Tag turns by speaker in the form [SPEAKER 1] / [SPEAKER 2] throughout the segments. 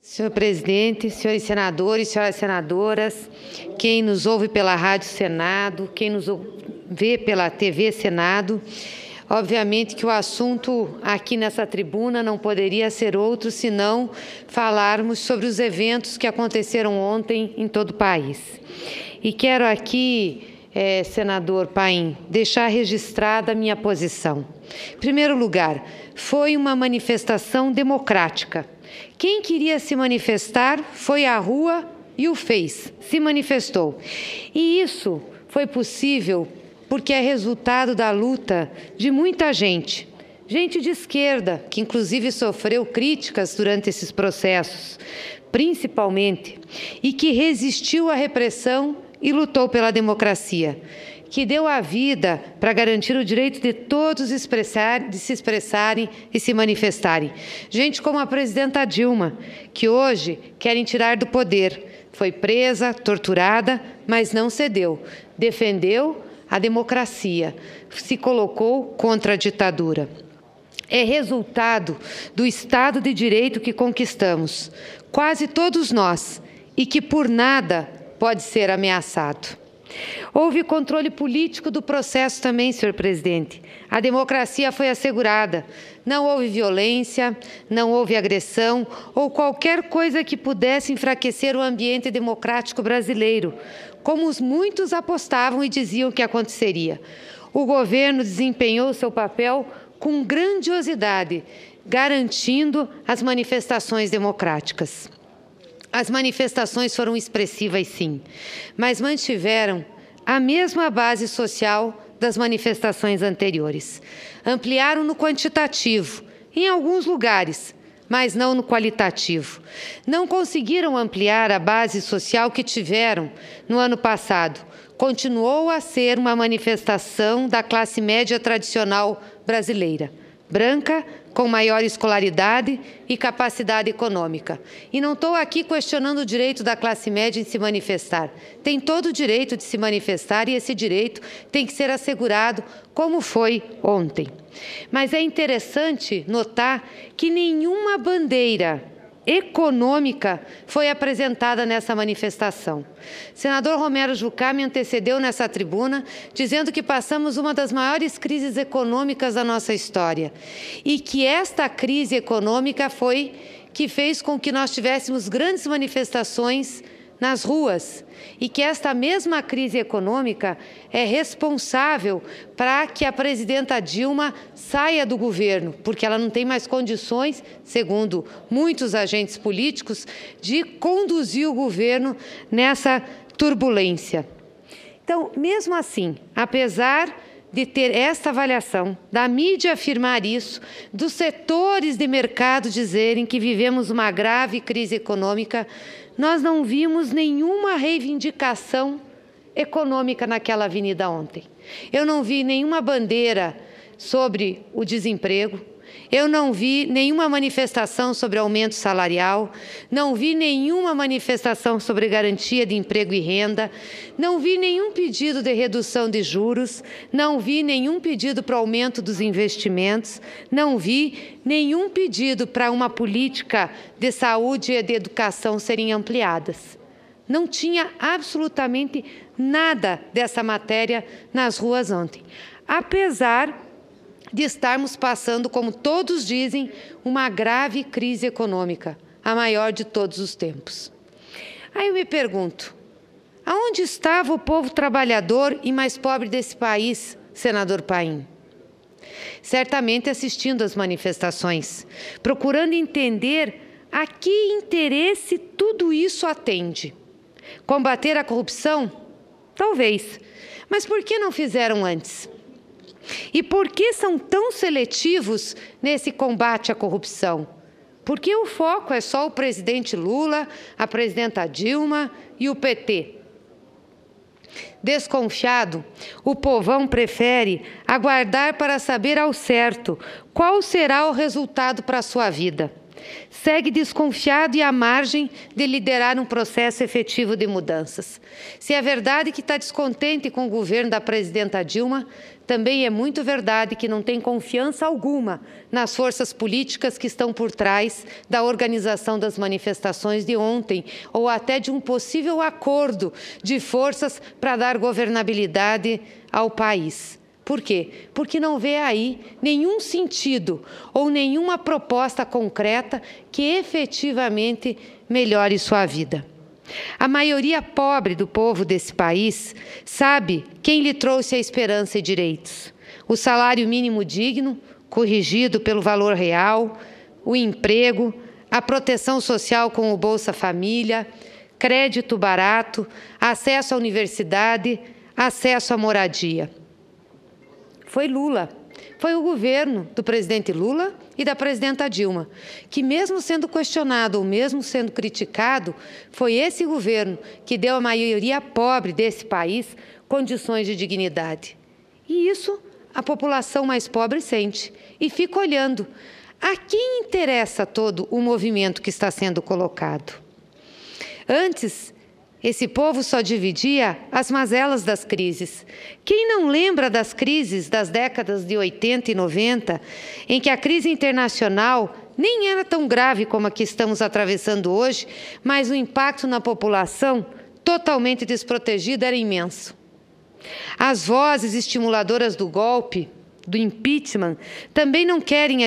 [SPEAKER 1] Senhor presidente, senhores senadores, senhoras senadoras, quem nos ouve pela Rádio Senado, quem nos vê pela TV Senado, obviamente que o assunto aqui nessa tribuna não poderia ser outro senão falarmos sobre os eventos que aconteceram ontem em todo o país. E quero aqui, senador Paim, deixar registrada a minha posição. Em primeiro lugar, foi uma manifestação democrática. Quem queria se manifestar foi à rua e o fez, se manifestou. E isso foi possível porque é resultado da luta de muita gente. Gente de esquerda, que inclusive sofreu críticas durante esses processos, principalmente, e que resistiu à repressão e lutou pela democracia, que deu a vida para garantir o direito de todos de se expressarem e se manifestarem. Gente como a presidenta Dilma, que hoje querem tirar do poder. Foi presa, torturada, mas não cedeu. Defendeu a democracia, se colocou contra a ditadura. É resultado do Estado de Direito que conquistamos, quase todos nós, e que por nada pode ser ameaçado. Houve controle político do processo também, senhor presidente. A democracia foi assegurada. Não houve violência, não houve agressão ou qualquer coisa que pudesse enfraquecer o ambiente democrático brasileiro, como muitos apostavam e diziam que aconteceria. O governo desempenhou seu papel com grandiosidade, garantindo as manifestações democráticas. As manifestações foram expressivas, sim, mas mantiveram a mesma base social das manifestações anteriores. Ampliaram no quantitativo, em alguns lugares, mas não no qualitativo. Não conseguiram ampliar a base social que tiveram no ano passado. Continuou a ser uma manifestação da classe média tradicional brasileira, branca, com maior escolaridade e capacidade econômica. E não estou aqui questionando o direito da classe média em se manifestar. Tem todo o direito de se manifestar e esse direito tem que ser assegurado, como foi ontem. Mas é interessante notar que nenhuma bandeira econômica foi apresentada nessa manifestação. O senador Romero Jucá me antecedeu nessa tribuna, dizendo que passamos uma das maiores crises econômicas da nossa história e que esta crise econômica foi que fez com que nós tivéssemos grandes manifestações nas ruas e que esta mesma crise econômica é responsável para que a presidenta Dilma saia do governo, porque ela não tem mais condições, segundo muitos agentes políticos, de conduzir o governo nessa turbulência. Então, mesmo assim, apesar de ter esta avaliação, da mídia afirmar isso, dos setores de mercado dizerem que vivemos uma grave crise econômica, nós não vimos nenhuma reivindicação econômica naquela avenida ontem. Eu não vi nenhuma bandeira sobre o desemprego, eu não vi nenhuma manifestação sobre aumento salarial, não vi nenhuma manifestação sobre garantia de emprego e renda, não vi nenhum pedido de redução de juros, não vi nenhum pedido para aumento dos investimentos, não vi nenhum pedido para uma política de saúde e de educação serem ampliadas. Não tinha absolutamente nada dessa matéria nas ruas ontem, apesar de estarmos passando, como todos dizem, uma grave crise econômica, a maior de todos os tempos. Aí eu me pergunto, aonde estava o povo trabalhador e mais pobre desse país, senador Paim? Certamente assistindo às manifestações, procurando entender a que interesse tudo isso atende. Combater a corrupção? Talvez, mas por que não fizeram antes? E por que são tão seletivos nesse combate à corrupção? Porque o foco é só o presidente Lula, a presidenta Dilma e o PT. Desconfiado, o povão prefere aguardar para saber ao certo qual será o resultado para a sua vida. segue desconfiado e à margem de liderar um processo efetivo de mudanças. Se é verdade que está descontente com o governo da presidenta Dilma, também é muito verdade que não tem confiança alguma nas forças políticas que estão por trás da organização das manifestações de ontem, ou até de um possível acordo de forças para dar governabilidade ao país. Por quê? Porque não vê aí nenhum sentido ou nenhuma proposta concreta que efetivamente melhore sua vida. A maioria pobre do povo desse país sabe quem lhe trouxe a esperança e direitos. O salário mínimo digno, corrigido pelo valor real, o emprego, a proteção social com o Bolsa Família, crédito barato, acesso à universidade, acesso à moradia. Foi Lula, foi o governo do presidente Lula e da presidenta Dilma, que mesmo sendo questionado ou mesmo sendo criticado, foi esse governo que deu à maioria pobre desse país condições de dignidade. E isso a população mais pobre sente e fica olhando. A quem interessa todo o movimento que está sendo colocado? Antes, esse povo só dividia as mazelas das crises. Quem não lembra das crises das décadas de 80 e 90, em que a crise internacional nem era tão grave como a que estamos atravessando hoje, mas o impacto na população, totalmente desprotegida, era imenso. As vozes estimuladoras do golpe, do impeachment, também não querem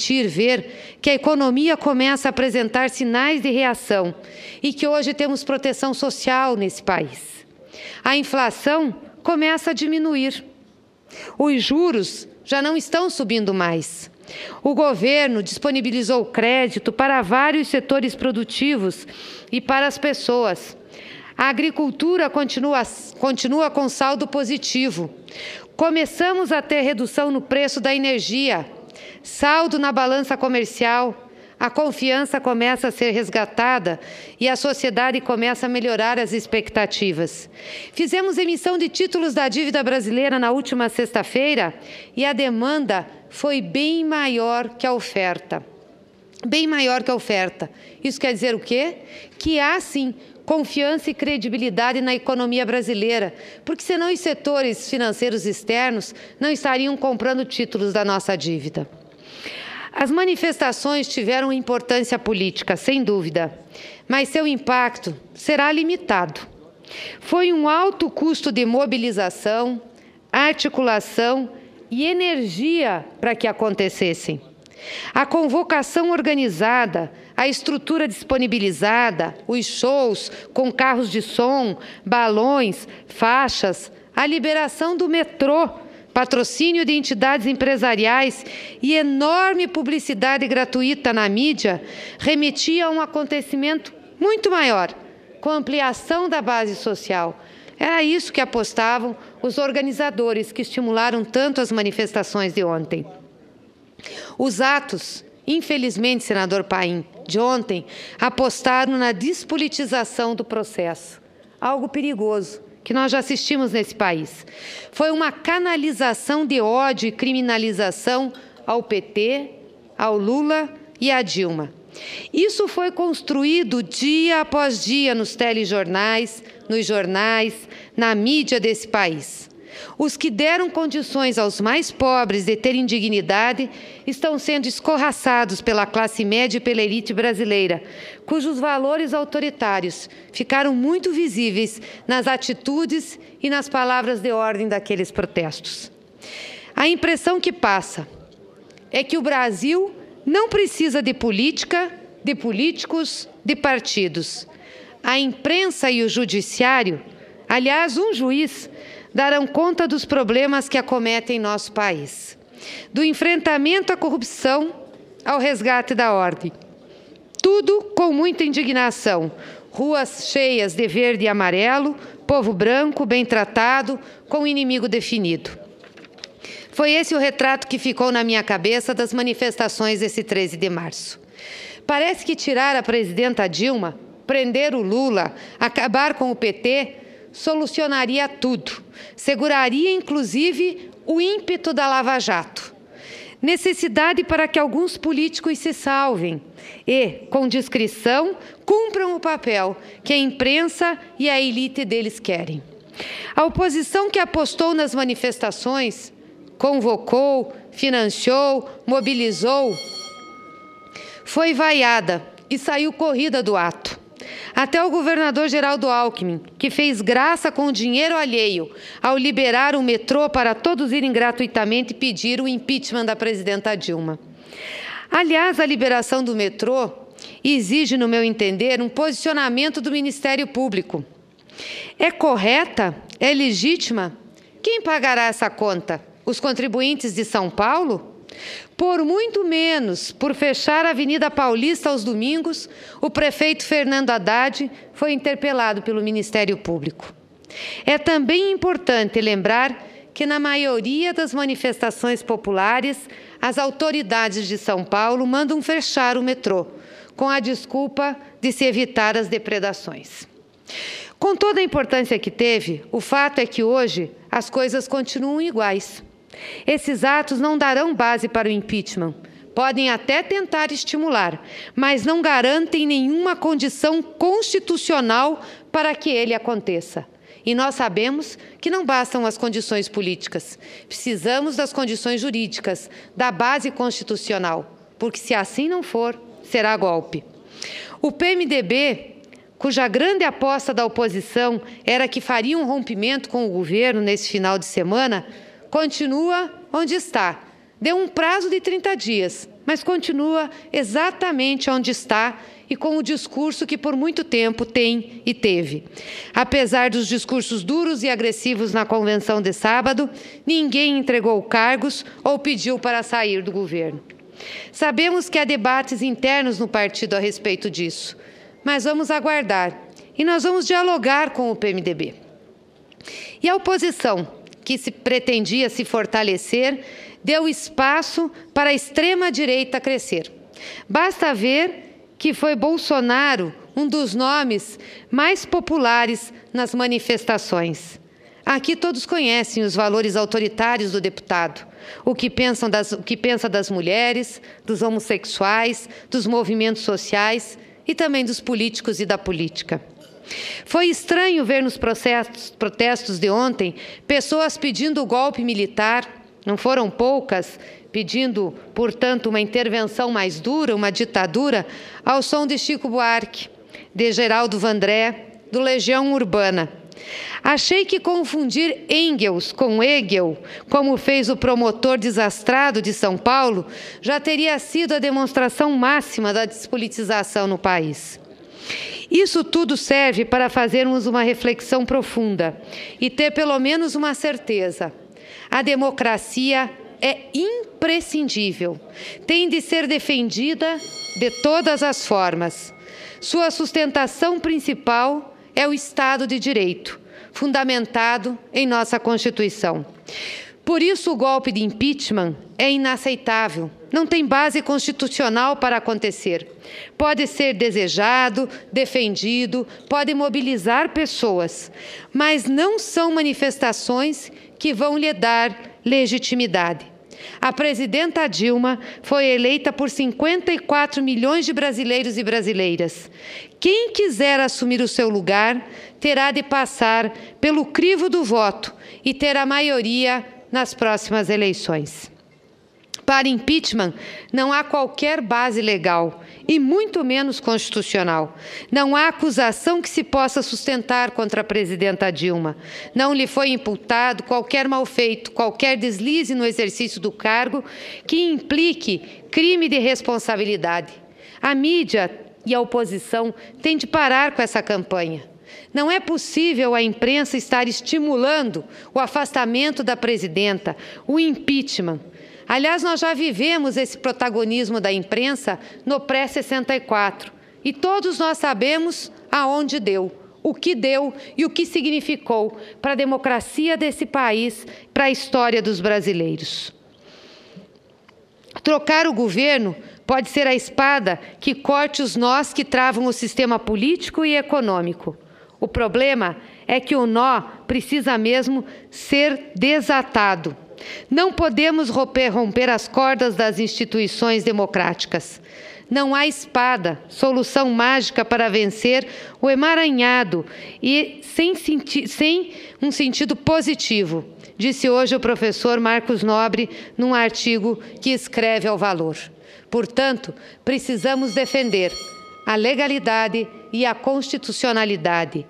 [SPEAKER 1] ver que a economia começa a apresentar sinais de reação e que hoje temos proteção social nesse país. A inflação começa a diminuir. Os juros já não estão subindo mais. O governo disponibilizou crédito para vários setores produtivos e para as pessoas. A agricultura continua com saldo positivo. Começamos a ter redução no preço da energia, saldo na balança comercial, a confiança começa a ser resgatada e a sociedade começa a melhorar as expectativas. Fizemos emissão de títulos da dívida brasileira na última sexta-feira e a demanda foi bem maior que a oferta. Bem maior que a oferta. Isso quer dizer o quê? Que há, sim, confiança e credibilidade na economia brasileira, porque senão os setores financeiros externos não estariam comprando títulos da nossa dívida. As manifestações tiveram importância política, sem dúvida, mas seu impacto será limitado. Foi um alto custo de mobilização, articulação e energia para que acontecessem. A convocação organizada, a estrutura disponibilizada, os shows com carros de som, balões, faixas, a liberação do metrô, patrocínio de entidades empresariais e enorme publicidade gratuita na mídia remetia a um acontecimento muito maior, com ampliação da base social. Era isso que apostavam os organizadores que estimularam tanto as manifestações de ontem. Os atos, infelizmente, senador Paim, de ontem, apostaram na despolitização do processo, algo perigoso que nós já assistimos nesse país. Foi uma canalização de ódio e criminalização ao PT, ao Lula e à Dilma. Isso foi construído dia após dia nos telejornais, nos jornais, na mídia desse país. Os que deram condições aos mais pobres de terem dignidade estão sendo escorraçados pela classe média e pela elite brasileira, cujos valores autoritários ficaram muito visíveis nas atitudes e nas palavras de ordem daqueles protestos. A impressão que passa é que o Brasil não precisa de política, de políticos, de partidos. A imprensa e o judiciário, aliás, um juiz, darão conta dos problemas que acometem nosso país. Do enfrentamento à corrupção ao resgate da ordem. Tudo com muita indignação. Ruas cheias de verde e amarelo, povo branco, bem tratado, com inimigo definido. Foi esse o retrato que ficou na minha cabeça das manifestações desse 13 de março. Parece que tirar a presidenta Dilma, prender o Lula, acabar com o PT, solucionaria tudo. Seguraria, inclusive, o ímpeto da Lava Jato. necessidade para que alguns políticos se salvem e, com discrição, cumpram o papel que a imprensa e a elite deles querem. A oposição que apostou nas manifestações, convocou, financiou, mobilizou, foi vaiada e saiu corrida do ato. Até o governador Geraldo Alckmin, que fez graça com o dinheiro alheio ao liberar o metrô para todos irem gratuitamente pedir o impeachment da presidenta Dilma. Aliás, a liberação do metrô exige, no meu entender, um posicionamento do Ministério Público. É correta? É legítima? Quem pagará essa conta? Os contribuintes de São Paulo? Por muito menos, por fechar a Avenida Paulista aos domingos, o prefeito Fernando Haddad foi interpelado pelo Ministério Público. É também importante lembrar que, na maioria das manifestações populares, as autoridades de São Paulo mandam fechar o metrô, com a desculpa de se evitar as depredações. Com toda a importância que teve, o fato é que hoje as coisas continuam iguais. Esses atos não darão base para o impeachment. Podem até tentar estimular, mas não garantem nenhuma condição constitucional para que ele aconteça. E nós sabemos que não bastam as condições políticas. Precisamos das condições jurídicas, da base constitucional, porque se assim não for, será golpe. O PMDB, cuja grande aposta da oposição era que faria um rompimento com o governo nesse final de semana, continua onde está. Deu um prazo de 30 dias, mas continua exatamente onde está e com o discurso que por muito tempo tem e teve. Apesar dos discursos duros e agressivos na convenção de sábado, ninguém entregou cargos ou pediu para sair do governo. Sabemos que há debates internos no partido a respeito disso, mas vamos aguardar e nós vamos dialogar com o PMDB. E a oposição, que se pretendia se fortalecer, deu espaço para a extrema-direita crescer. Basta ver que foi Bolsonaro um dos nomes mais populares nas manifestações. Aqui todos conhecem os valores autoritários do deputado, o que pensa das mulheres, dos homossexuais, dos movimentos sociais e também dos políticos e da política. Foi estranho ver nos protestos de ontem pessoas pedindo o golpe militar, não foram poucas, pedindo, portanto, uma intervenção mais dura, uma ditadura, ao som de Chico Buarque, de Geraldo Vandré, do Legião Urbana. Achei que confundir Engels com Hegel, como fez o promotor desastrado de São Paulo, já teria sido a demonstração máxima da despolitização no país. Isso tudo serve para fazermos uma reflexão profunda e ter pelo menos uma certeza. A democracia é imprescindível, tem de ser defendida de todas as formas. Sua sustentação principal é o Estado de Direito, fundamentado em nossa Constituição. Por isso, o golpe de impeachment é inaceitável, não tem base constitucional para acontecer. Pode ser desejado, defendido, pode mobilizar pessoas, mas não são manifestações que vão lhe dar legitimidade. A presidenta Dilma foi eleita por 54 milhões de brasileiros e brasileiras. Quem quiser assumir o seu lugar terá de passar pelo crivo do voto e ter a maioria nas próximas eleições. Para impeachment, não há qualquer base legal e muito menos constitucional. Não há acusação que se possa sustentar contra a presidenta Dilma. Não lhe foi imputado qualquer malfeito, qualquer deslize no exercício do cargo que implique crime de responsabilidade. A mídia e a oposição têm de parar com essa campanha. Não é possível a imprensa estar estimulando o afastamento da presidenta, o impeachment. Aliás, nós já vivemos esse protagonismo da imprensa no pré-64 e todos nós sabemos aonde deu, o que deu e o que significou para a democracia desse país, para a história dos brasileiros. Trocar o governo pode ser a espada que corte os nós que travam o sistema político e econômico. O problema é que o nó precisa mesmo ser desatado. Não podemos romper as cordas das instituições democráticas. Não há espada, solução mágica para vencer o emaranhado e sem um sentido positivo, disse hoje o professor Marcos Nobre num artigo que escreve ao Valor. Portanto, precisamos defender a legalidade e a constitucionalidade.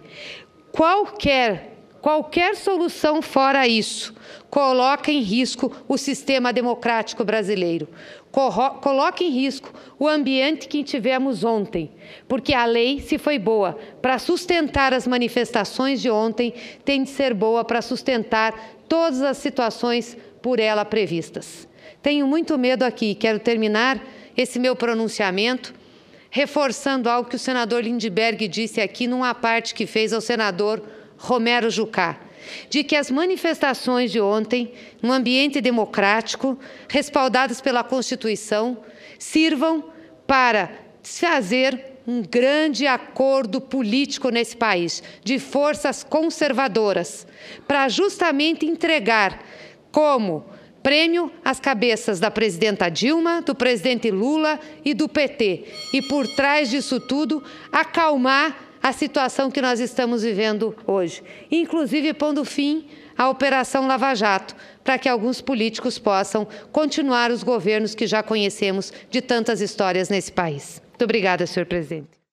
[SPEAKER 1] Qualquer solução fora isso coloca em risco o sistema democrático brasileiro, coloca em risco o ambiente que tivemos ontem, porque a lei, se foi boa para sustentar as manifestações de ontem, tem de ser boa para sustentar todas as situações por ela previstas. Tenho muito medo aqui, quero terminar esse meu pronunciamento reforçando algo que o senador Lindbergh disse aqui numa parte que fez ao senador Romero Jucá, de que as manifestações de ontem, num ambiente democrático, respaldadas pela Constituição, sirvam para fazer um grande acordo político nesse país, de forças conservadoras, para justamente entregar como prêmio as cabeças da presidenta Dilma, do presidente Lula e do PT. E por trás disso tudo, acalmar a situação que nós estamos vivendo hoje, inclusive pondo fim à Operação Lava Jato, para que alguns políticos possam continuar os governos que já conhecemos de tantas histórias nesse país. Muito obrigada, senhor presidente.